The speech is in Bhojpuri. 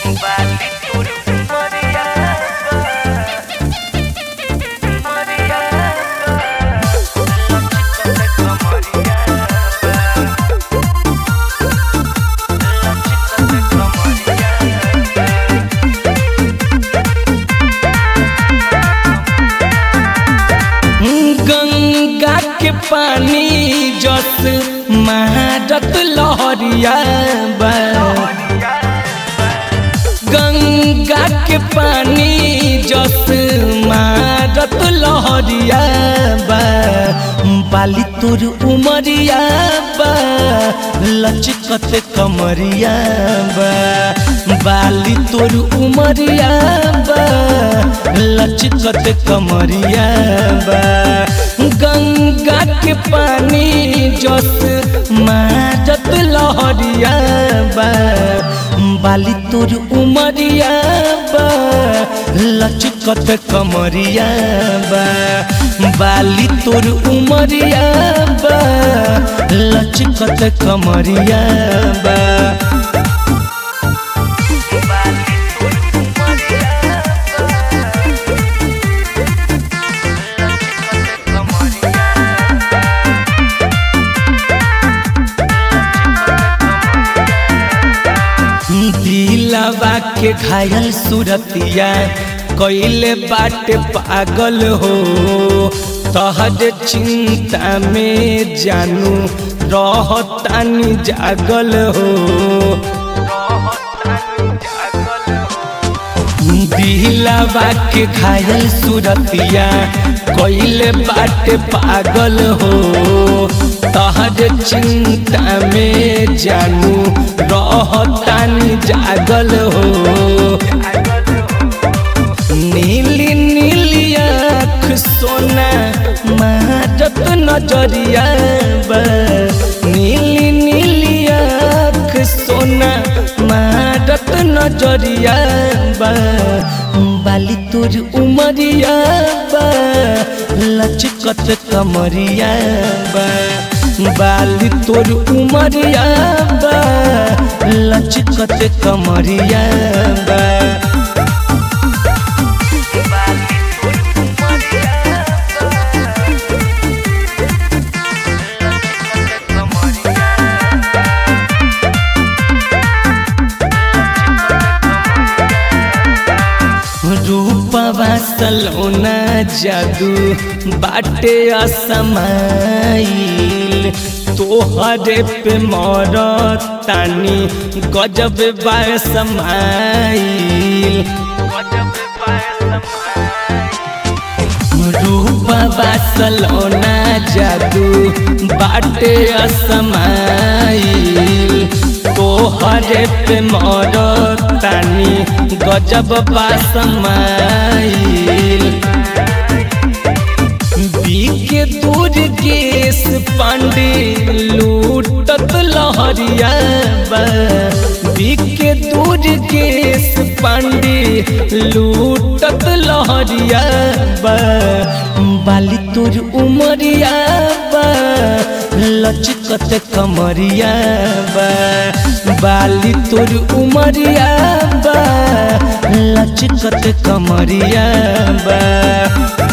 गंगा के पानी जस मारत लहरिया बा। गंगा के पानी जस मारत लहरिया बा। बाली तोर उमरिया बा लचकत कमरिया बा। बाली तोर उमरिया बा लचकत कमरिया बा। गंगा के पानी जस मारत लहरिया बा। बाली तोर उमरिया बा लचकत कमरिया बा। बाली तोर उमरिया बा लचकत कमरिया बा। दिलवा के घायल सूरतिया कइले बाटे पागल हो। तहर चिंता में जानू रहतानी जागल हो। दिलवा के घायल सूरतिया कइले बाटे पागल हो। तहर चिंता में जानू रहतानी जागल हो। नीली नीली आँख सोना मारत नजरिया बा। नीली नीली आँख सोना मारत नजरिया बा। बाली तोर उमरिया बा लचकत कमरिया बा। बाली तोर उमरिया बा लचकत कमरिया बा। रूपवा सलोना जादू बाटे असमाइल। तोहरे पे मरतानी गजब बासमाइल। रूपवा सलोना जादू बाटे असमाइल। तोहरे पे मरतानी गजब बासमाइल। बीके दूर केस पांडे लूटत लहरिया बा। बीके दूर केस पांडे लूटत लहरिया बा। बाली तोर उमरिया बा लचकत कमरिया बा। बाली तोर उमरिया बा लचकत कमरिया बा।